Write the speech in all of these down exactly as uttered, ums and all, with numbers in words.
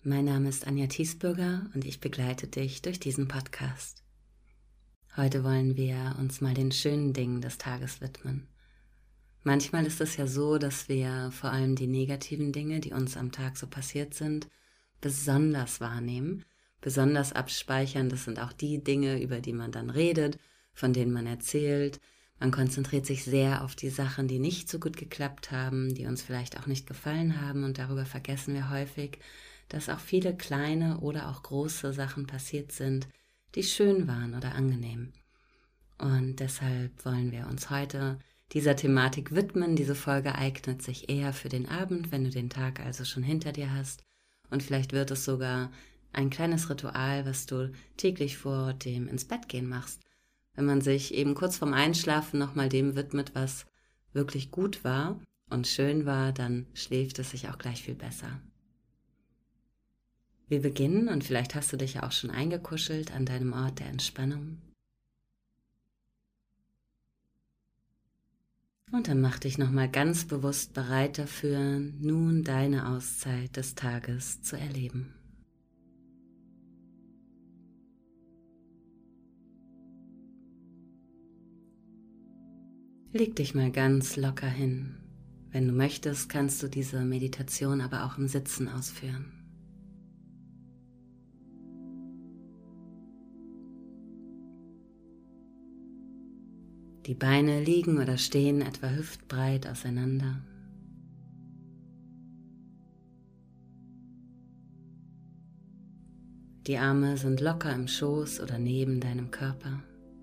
Mein Name ist Anja Thiesbürger und ich begleite dich durch diesen Podcast. Heute wollen wir uns mal den schönen Dingen des Tages widmen. Manchmal ist es ja so, dass wir vor allem die negativen Dinge, die uns am Tag so passiert sind, besonders wahrnehmen, besonders abspeichern. Das sind auch die Dinge, über die man dann redet, von denen man erzählt. Man konzentriert sich sehr auf die Sachen, die nicht so gut geklappt haben, die uns vielleicht auch nicht gefallen haben, und darüber vergessen wir häufig, dass auch viele kleine oder auch große Sachen passiert sind, die schön waren oder angenehm. Und deshalb wollen wir uns heute dieser Thematik widmen. Diese Folge eignet sich eher für den Abend, wenn du den Tag also schon hinter dir hast. Und vielleicht wird es sogar ein kleines Ritual, was du täglich vor dem ins Bett gehen machst. Wenn man sich eben kurz vorm Einschlafen nochmal dem widmet, was wirklich gut war und schön war, dann schläft es sich auch gleich viel besser. Wir beginnen, und vielleicht hast du dich ja auch schon eingekuschelt an deinem Ort der Entspannung. Und dann mach dich nochmal ganz bewusst bereit dafür, nun deine Auszeit des Tages zu erleben. Leg dich mal ganz locker hin. Wenn du möchtest, kannst du diese Meditation aber auch im Sitzen ausführen. Die Beine liegen oder stehen etwa hüftbreit auseinander. Die Arme sind locker im Schoß oder neben deinem Körper.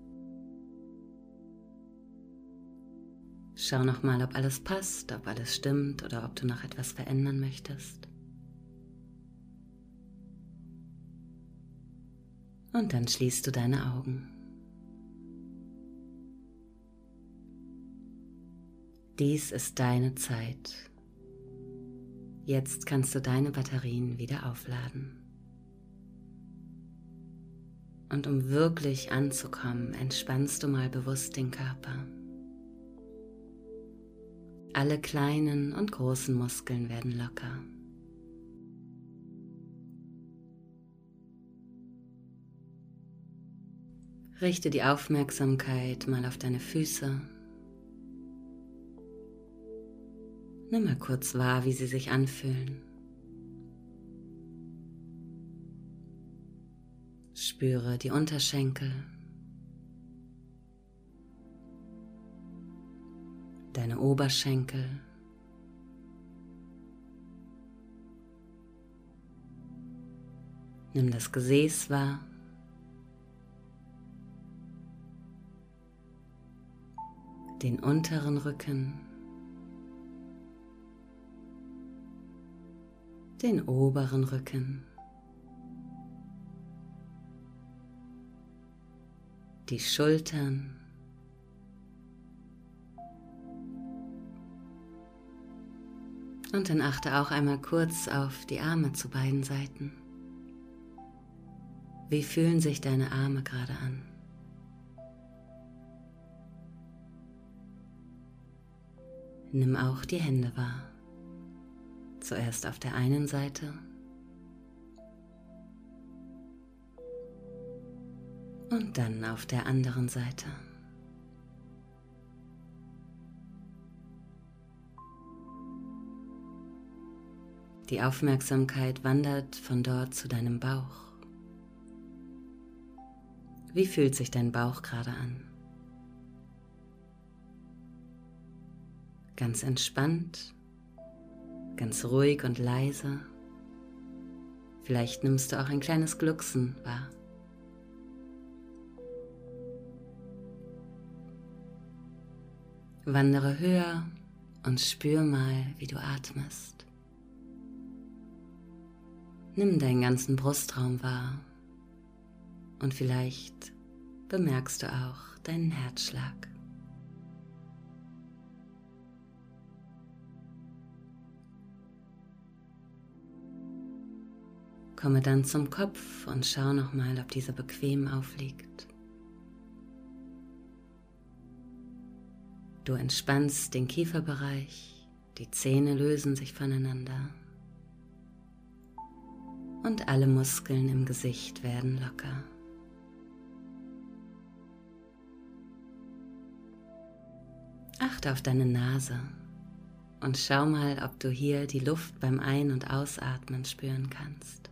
Schau nochmal, ob alles passt, ob alles stimmt oder ob du noch etwas verändern möchtest. Und dann schließt du deine Augen. Dies ist deine Zeit. Jetzt kannst du deine Batterien wieder aufladen. Und um wirklich anzukommen, entspannst du mal bewusst den Körper. Alle kleinen und großen Muskeln werden locker. Richte die Aufmerksamkeit mal auf deine Füße. Nimm mal kurz wahr, wie sie sich anfühlen. Spüre die Unterschenkel, deine Oberschenkel, nimm das Gesäß wahr, den unteren Rücken, den oberen Rücken, die Schultern, und dann achte auch einmal kurz auf die Arme zu beiden Seiten. Wie fühlen sich deine Arme gerade an? Nimm auch die Hände wahr. Zuerst auf der einen Seite und dann auf der anderen Seite. Die Aufmerksamkeit wandert von dort zu deinem Bauch. Wie fühlt sich dein Bauch gerade an? Ganz entspannt? Ganz ruhig und leise. Vielleicht nimmst du auch ein kleines Glucksen wahr. Wandere höher und spür mal, wie du atmest. Nimm deinen ganzen Brustraum wahr und vielleicht bemerkst du auch deinen Herzschlag. Komme dann zum Kopf und schau nochmal, ob dieser bequem aufliegt. Du entspannst den Kieferbereich, die Zähne lösen sich voneinander. und alle Muskeln im Gesicht werden locker. Achte auf deine Nase und schau mal, ob du hier die Luft beim Ein- und Ausatmen spüren kannst.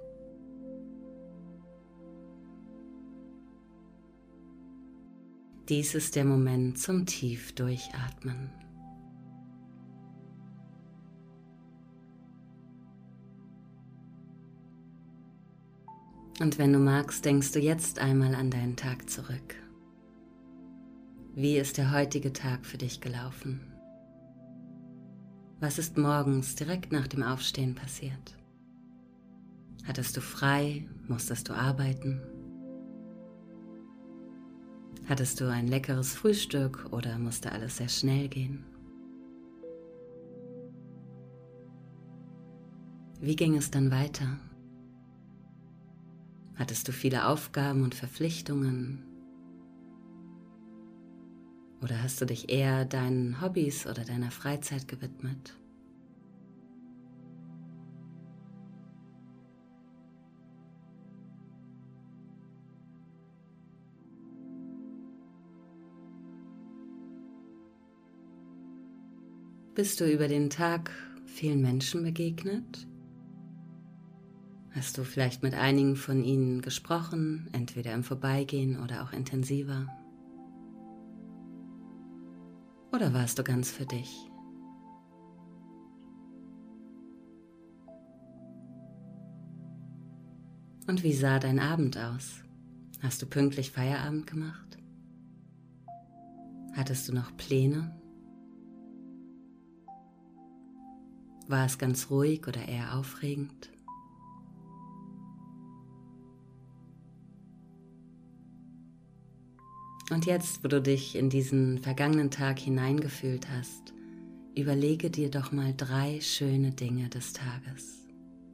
Dies ist der Moment zum tief Durchatmen. Und wenn du magst, denkst du jetzt einmal an deinen Tag zurück. Wie ist der heutige Tag für dich gelaufen? Was ist morgens direkt nach dem Aufstehen passiert? Hattest du frei? Musstest du arbeiten? Hattest du ein leckeres Frühstück oder musste alles sehr schnell gehen? Wie ging es dann weiter? Hattest du viele Aufgaben und Verpflichtungen? Oder hast du dich eher deinen Hobbys oder deiner Freizeit gewidmet? Bist du über den Tag vielen Menschen begegnet? Hast du vielleicht mit einigen von ihnen gesprochen, entweder im Vorbeigehen oder auch intensiver? Oder warst du ganz für dich? Und wie sah dein Abend aus? Hast du pünktlich Feierabend gemacht? Hattest du noch Pläne? War es ganz ruhig oder eher aufregend? Und jetzt, wo du dich in diesen vergangenen Tag hineingefühlt hast, überlege dir doch mal drei schöne Dinge des Tages.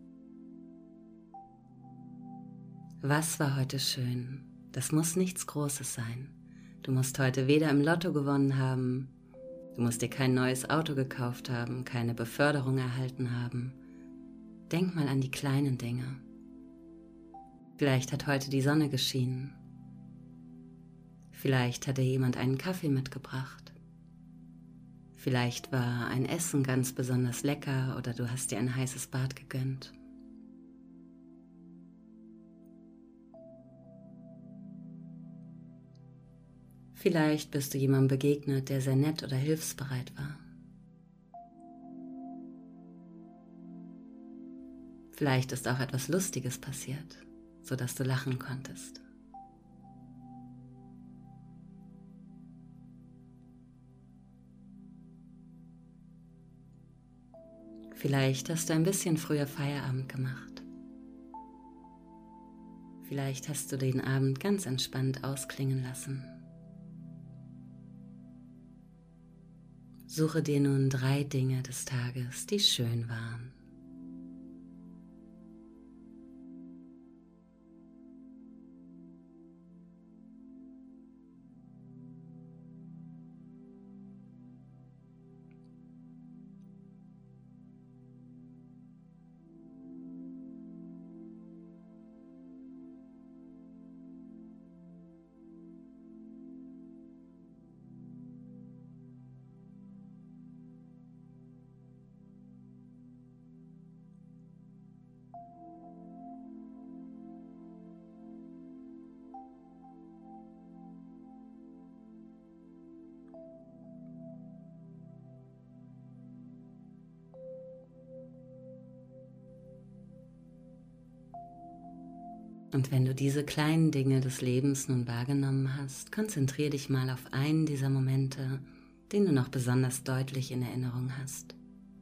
Was war heute schön? Das muss nichts Großes sein. Du musst heute weder im Lotto gewonnen haben, du musst dir kein neues Auto gekauft haben, keine Beförderung erhalten haben. Denk mal an die kleinen Dinge. Vielleicht hat heute die Sonne geschienen. Vielleicht hat dir jemand einen Kaffee mitgebracht. Vielleicht war ein Essen ganz besonders lecker oder du hast dir ein heißes Bad gegönnt. Vielleicht bist du jemandem begegnet, der sehr nett oder hilfsbereit war. Vielleicht ist auch etwas Lustiges passiert, sodass du lachen konntest. Vielleicht hast du ein bisschen früher Feierabend gemacht. Vielleicht hast du den Abend ganz entspannt ausklingen lassen. Suche dir nun drei Dinge des Tages, die schön waren. Und wenn du diese kleinen Dinge des Lebens nun wahrgenommen hast, konzentriere dich mal auf einen dieser Momente, den du noch besonders deutlich in Erinnerung hast.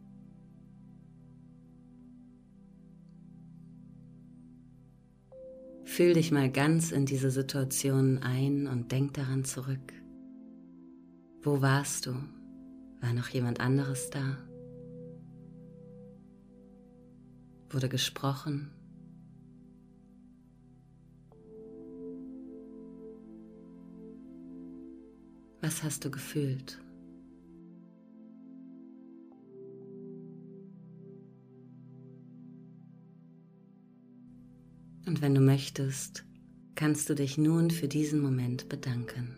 Fühl dich mal ganz in diese Situation ein und denk daran zurück. Wo warst du? War noch jemand anderes da? Wurde gesprochen? Was hast du gefühlt? Und wenn du möchtest, kannst du dich nun für diesen Moment bedanken.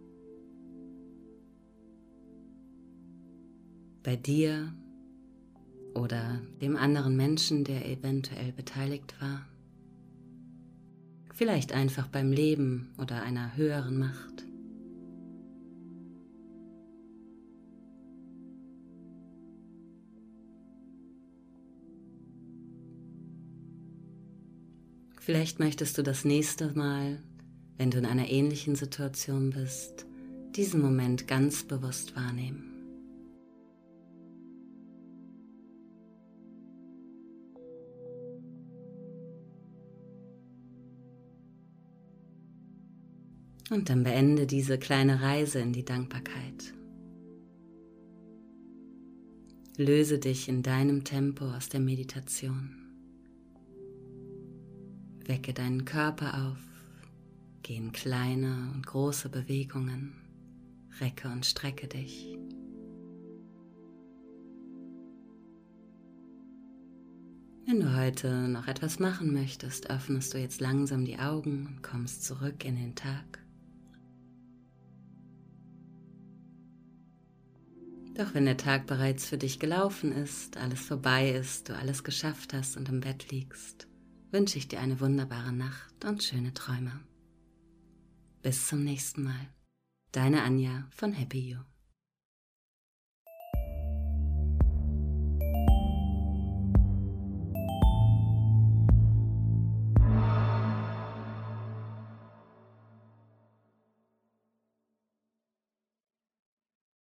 Bei dir oder dem anderen Menschen, der eventuell beteiligt war. Vielleicht einfach beim Leben oder einer höheren Macht. Vielleicht möchtest du das nächste Mal, wenn du in einer ähnlichen Situation bist, diesen Moment ganz bewusst wahrnehmen. Und dann beende diese kleine Reise in die Dankbarkeit. Löse dich in deinem Tempo aus der Meditation. Wecke deinen Körper auf, geh in kleine und große Bewegungen, recke und strecke dich. Wenn du heute noch etwas machen möchtest, öffnest du jetzt langsam die Augen und kommst zurück in den Tag. Doch wenn der Tag bereits für dich gelaufen ist, alles vorbei ist, du alles geschafft hast und im Bett liegst, wünsche ich dir eine wunderbare Nacht und schöne Träume. Bis zum nächsten Mal. Deine Anja von Happy You.